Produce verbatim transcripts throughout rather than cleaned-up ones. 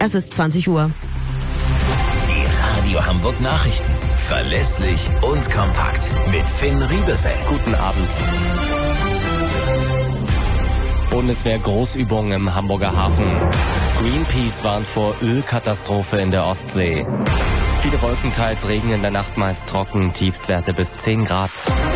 Es ist zwanzig Uhr. Die Radio Hamburg Nachrichten. Verlässlich und kompakt. Mit Finn Riebesell. Guten Abend. Bundeswehr-Großübung im Hamburger Hafen. Greenpeace warnt vor Ölkatastrophe in der Ostsee. Viele Wolken, teils Regen, in der Nacht meist trocken, Tiefstwerte bis zehn Grad.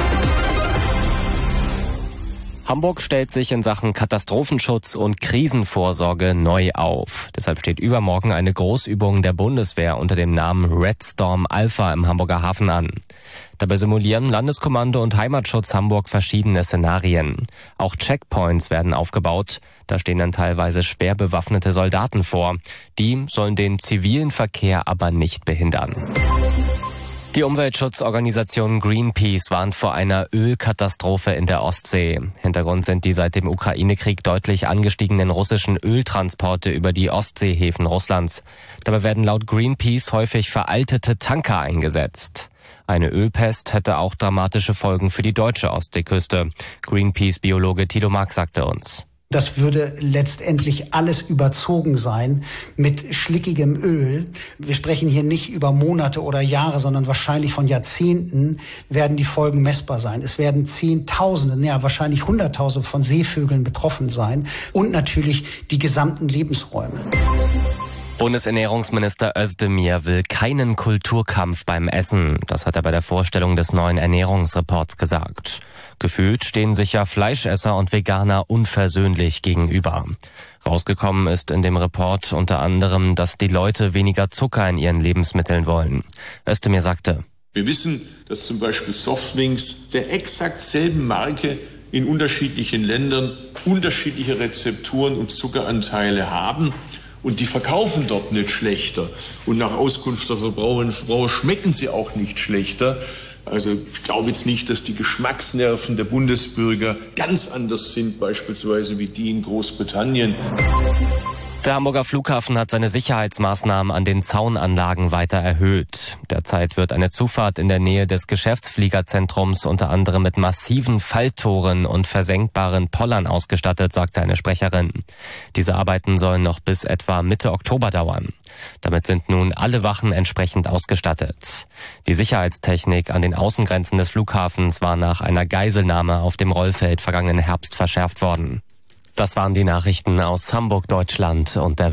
Hamburg stellt sich in Sachen Katastrophenschutz und Krisenvorsorge neu auf. Deshalb steht übermorgen eine Großübung der Bundeswehr unter dem Namen Red Storm Alpha im Hamburger Hafen an. Dabei simulieren Landeskommando und Heimatschutz Hamburg verschiedene Szenarien. Auch Checkpoints werden aufgebaut. Da stehen dann teilweise schwer bewaffnete Soldaten vor. Die sollen den zivilen Verkehr aber nicht behindern. Die Umweltschutzorganisation Greenpeace warnt vor einer Ölkatastrophe in der Ostsee. Hintergrund sind die seit dem Ukraine-Krieg deutlich angestiegenen russischen Öltransporte über die Ostseehäfen Russlands. Dabei werden laut Greenpeace häufig veraltete Tanker eingesetzt. Eine Ölpest hätte auch dramatische Folgen für die deutsche Ostseeküste. Greenpeace-Biologe Thilo Mark sagte uns: Das würde letztendlich alles überzogen sein mit schlickigem Öl. Wir sprechen hier nicht über Monate oder Jahre, sondern wahrscheinlich von Jahrzehnten werden die Folgen messbar sein. Es werden Zehntausende, ja wahrscheinlich Hunderttausende von Seevögeln betroffen sein und natürlich die gesamten Lebensräume. Bundesernährungsminister Özdemir will keinen Kulturkampf beim Essen. Das hat er bei der Vorstellung des neuen Ernährungsreports gesagt. Gefühlt stehen sich ja Fleischesser und Veganer unversöhnlich gegenüber. Rausgekommen ist in dem Report unter anderem, dass die Leute weniger Zucker in ihren Lebensmitteln wollen. Özdemir sagte: Wir wissen, dass zum Beispiel Softdrinks der exakt selben Marke in unterschiedlichen Ländern unterschiedliche Rezepturen und Zuckeranteile haben. Und die verkaufen dort nicht schlechter. Und nach Auskunft der Verbraucherinnen und Verbraucher schmecken sie auch nicht schlechter. Also ich glaube jetzt nicht, dass die Geschmacksnerven der Bundesbürger ganz anders sind, beispielsweise wie die in Großbritannien. Der Hamburger Flughafen hat seine Sicherheitsmaßnahmen an den Zaunanlagen weiter erhöht. Derzeit wird eine Zufahrt in der Nähe des Geschäftsfliegerzentrums unter anderem mit massiven Falltoren und versenkbaren Pollern ausgestattet, sagte eine Sprecherin. Diese Arbeiten sollen noch bis etwa Mitte Oktober dauern. Damit sind nun alle Wachen entsprechend ausgestattet. Die Sicherheitstechnik an den Außengrenzen des Flughafens war nach einer Geiselnahme auf dem Rollfeld vergangenen Herbst verschärft worden. Das waren die Nachrichten aus Hamburg, Deutschland und der